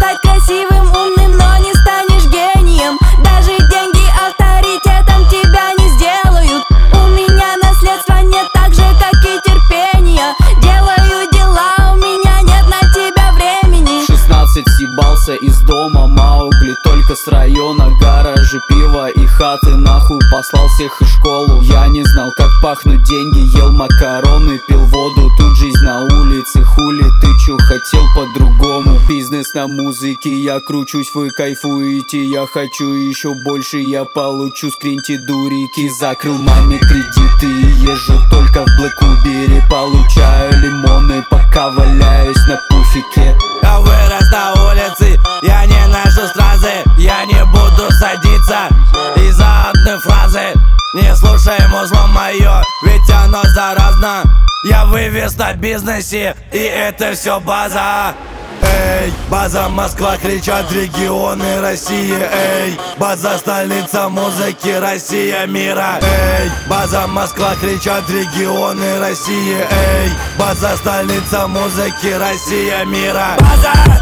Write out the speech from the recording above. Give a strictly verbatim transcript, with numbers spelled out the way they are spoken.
стать красивым, умным, но не станешь гением. Даже деньги авторитетом тебя не сделают. У меня наследства нет так же, как и терпения. Делаю дела, у меня нет на тебя времени. шестнадцать съебался из дома Маугли, только с района. Гаражи, пиво и хаты, нахуй послал всех и школу. Я не знал, как пахнут деньги, ел макароны, пил воду. Тут жизнь на улице, хули ты чё хотел по-другому? Бизнес на музыке, я кручусь, вы кайфуете. Я хочу еще больше, я получу, скриньте дурики. Закрыл маме кредиты и езжу только в Блэк Убере. Получаю лимоны, пока валяюсь на пуфике. Я вырос на улице, я не ношу стразы. Я не буду садиться из-за одной фразы. Не слушай музло мое, ведь оно заразно. Я вывез на бизнесе, и это все база. Эй, база Москва, кричат регионы России. Эй, база столица музыки, Россия мира. Эй, база Москва, кричат регионы России. Эй, база столица музыки, Россия мира. База!